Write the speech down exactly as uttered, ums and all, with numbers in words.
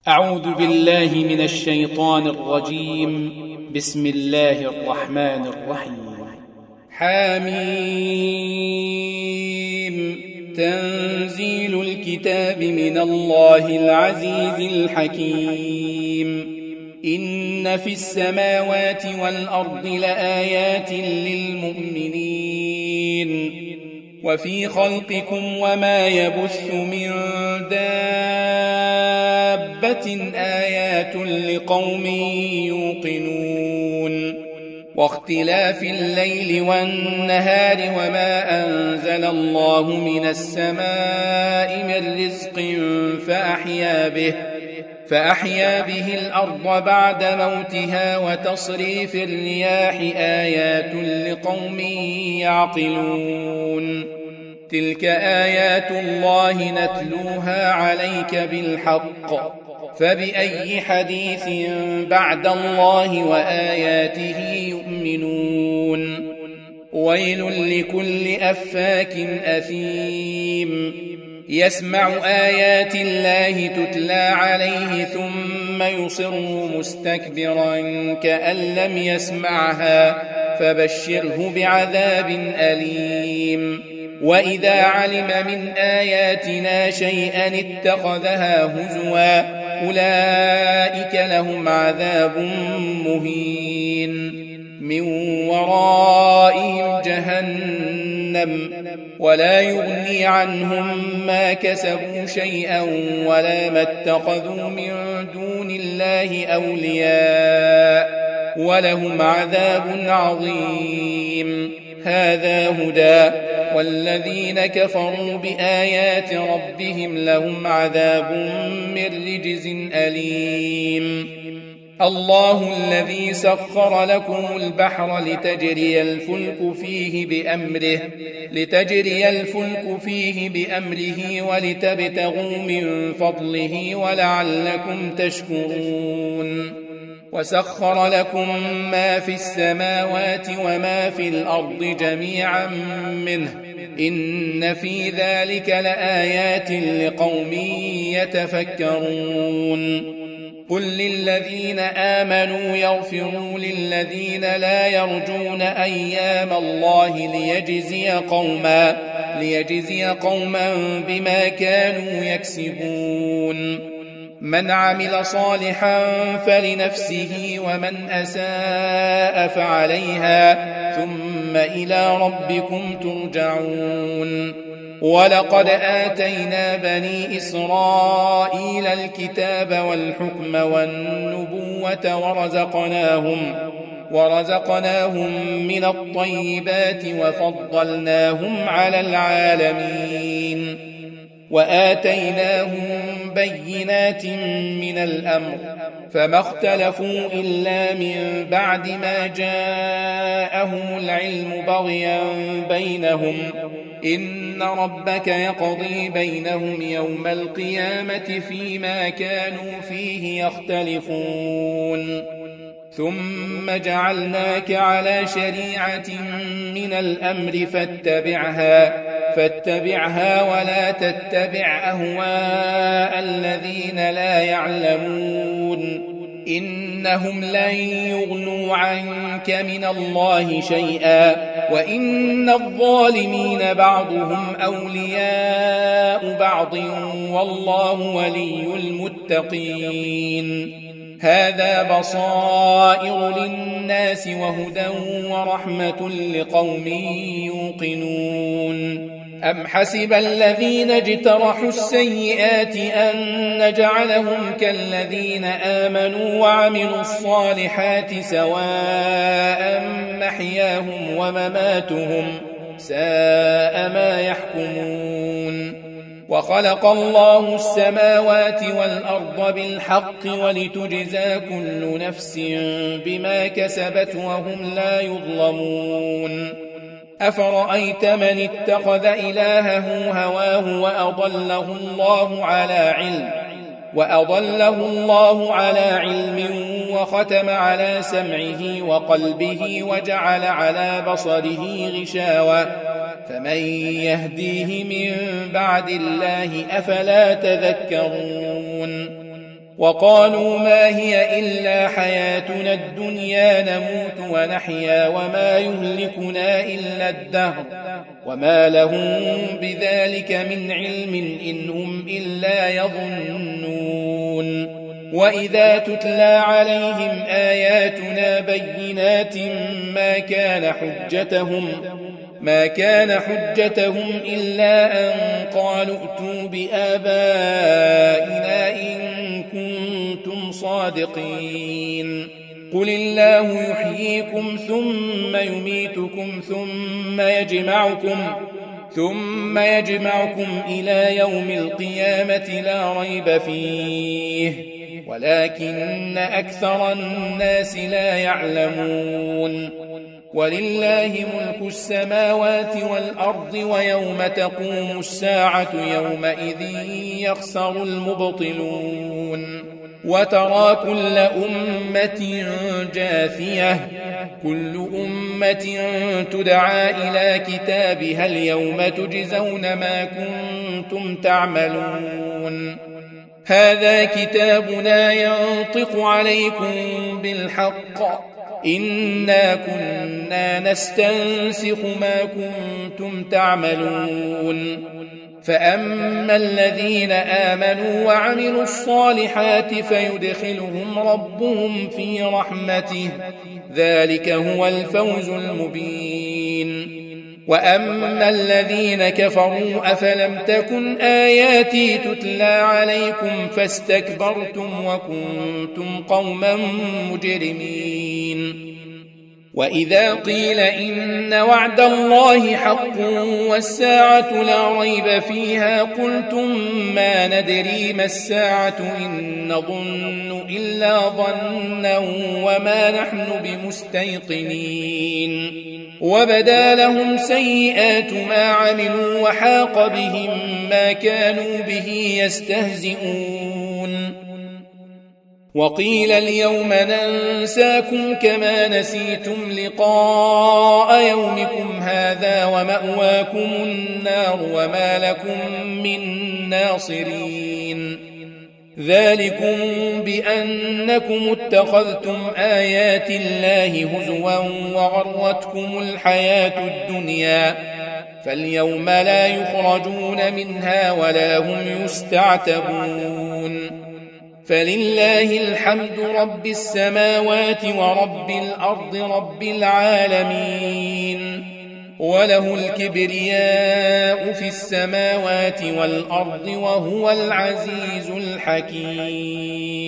أعوذ بالله من الشيطان الرجيم. بسم الله الرحمن الرحيم. حميم. تنزيل الكتاب من الله العزيز الحكيم. إن في السماوات والأرض لآيات للمؤمنين وفي خلقكم وما يبث من دابة آيات لقوم يوقنون واختلاف الليل والنهار وما أنزل الله من السماء من رزق فأحيا به فأحيا به الأرض بعد موتها وتصريف الرياح آيات لقوم يعقلون. تلك آيات الله نتلوها عليك بالحق فبأي حديث بعد الله وآياته يؤمنون. ويل لكل أفاك أثيم يسمع آيات الله تتلى عليه ثم يصر مستكبرا كأن لم يسمعها فبشره بعذاب أليم. وإذا علم من آياتنا شيئا اتخذها هزوا أولئك لهم عذاب مهين من ورائهم جهنم ولا يغني عنهم ما كسبوا شيئا ولا ما اتخذوا من دون الله أولياء ولهم عذاب عظيم. هذا هدى والذين كفروا بآيات ربهم لهم عذاب من رجز أليم. الله الذي سخر لكم البحر لتجري الفلك فيه بأمره لتجري الفلك فيه بأمره ولتبتغوا من فضله ولعلكم تشكرون. وسخر لكم ما في السماوات وما في الأرض جميعا منه إن في ذلك لآيات لقوم يتفكرون. قل للذين آمنوا يغفروا للذين لا يرجون أيام الله ليجزي قوما ليجزي قوما بما كانوا يكسبون. من عمل صالحا فلنفسه ومن أساء فعليها ثم إلى ربكم ترجعون. ولقد آتينا بني إسرائيل الكتاب والحكم والنبوة ورزقناهم ورزقناهم من الطيبات وفضلناهم على العالمين وآتيناهم بينات من الأمر فما اختلفوا إلا من بعد ما جاءهم العلم بغيا بينهم إن ربك يقضي بينهم يوم القيامة فيما كانوا فيه يختلفون. ثم جعلناك على شريعة من الأمر فاتبعها فاتبعها ولا تتبع أهواء الذين لا يعلمون إنهم لن يغنوا عنك من الله شيئا وإن الظالمين بعضهم أولياء بعض والله ولي المتقين. هذا بصائر للناس وهدى ورحمة لقوم يوقنون. أم حسب الذين اجترحوا السيئات أن نجعلهم كالذين آمنوا وعملوا الصالحات سواء محياهم ومماتهم ساء ما يحكمون. وخلق الله السماوات والأرض بالحق ولتجزى كل نفس بما كسبت وهم لا يظلمون. أفرأيت من اتخذ إلهه هواه وأضله الله على علم وأضله الله على علم وختم على سمعه وقلبه وجعل على بصره غشاوة فمن يهديه من بعد الله أفلا تذكرون وقالوا ما هي إلا حياتنا الدنيا نموت ونحيا وما يهلكنا إلا الدهر وما لهم بذلك من علم إن هم إلا يظنون. وإذا تتلى عليهم آياتنا بينات ما كان حجتهم ما كان حجتهم إلا أن قالوا ائتوا بآبائنا إن كنتم صادقين. قل الله يحييكم ثم يميتكم ثم يجمعكم ثم يجمعكم إلى يوم القيامة لا ريب فيه ولكن أكثر الناس لا يعلمون. ولله ملك السماوات والأرض ويوم تقوم الساعة يومئذ يخسر المبطلون. وترى كل أمة جاثية كل أمة تدعى إلى كتابها اليوم تجزون ما كنتم تعملون. هذا كتابنا ينطق عليكم بالحق إنا كنا نستنسخ ما كنتم تعملون. فأما الذين آمنوا وعملوا الصالحات فيدخلهم ربهم في رحمته ذلك هو الفوز المبين. وأما الذين كفروا أفلم تكن آياتي تتلى عليكم فاستكبرتم وكنتم قوما مجرمين. وإذا قيل إن وعد الله حق والساعة لا ريب فيها قلتم ما ندري ما الساعة إن نظن إلا ظنا وما نحن بمستيقنين. وبدا لهم سيئات ما عملوا وحاق بهم ما كانوا به يستهزئون. وقيل اليوم ننساكم كما نسيتم لقاء يومكم هذا ومأواكم النار وما لكم من ناصرين. ذلكم بأنكم اتخذتم آيات الله هزوا وغرتكم الحياة الدنيا فاليوم لا يخرجون منها ولا هم يستعتبون. فلله الحمد رب السماوات ورب الأرض رب العالمين وله الكبرياء في السماوات والأرض وهو العزيز الحكيم.